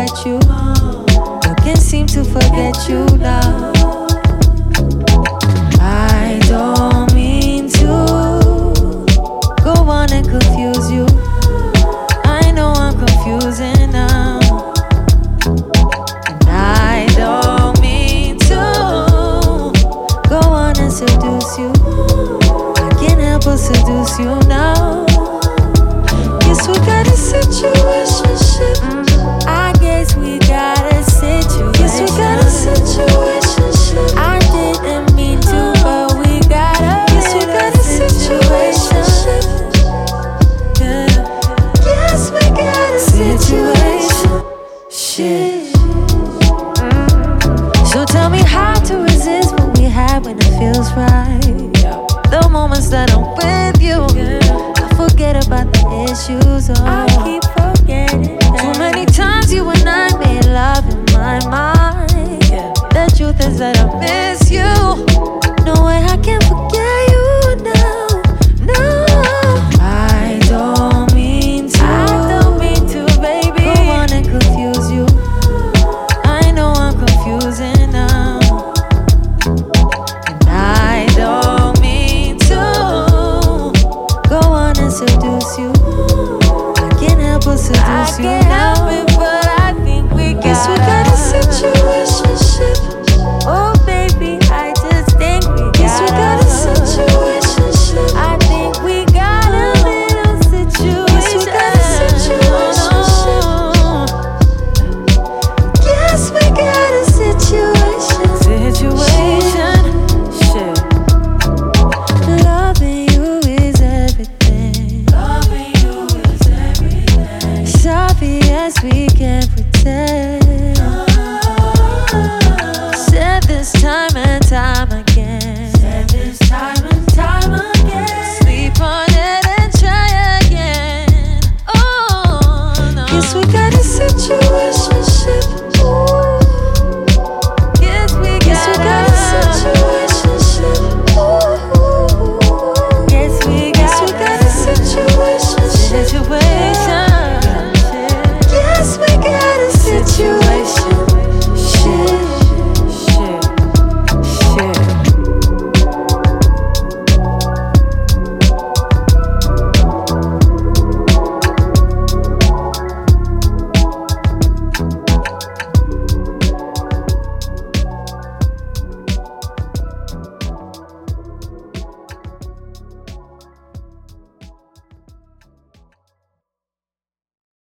forget you. You can't seem to forget you now. I don't mean to go on and confuse you. I know I'm confusing now. And I don't mean to go on and seduce you. I can't help but seduce you now. Guess we got a situationship. I guess we got a situation. Guess we got a situationship. I didn't mean to, but we got a guess we got a situationship. Yeah. Guess we got a situation. Shit. So tell me how to resist what we have when it feels right. The moments that don't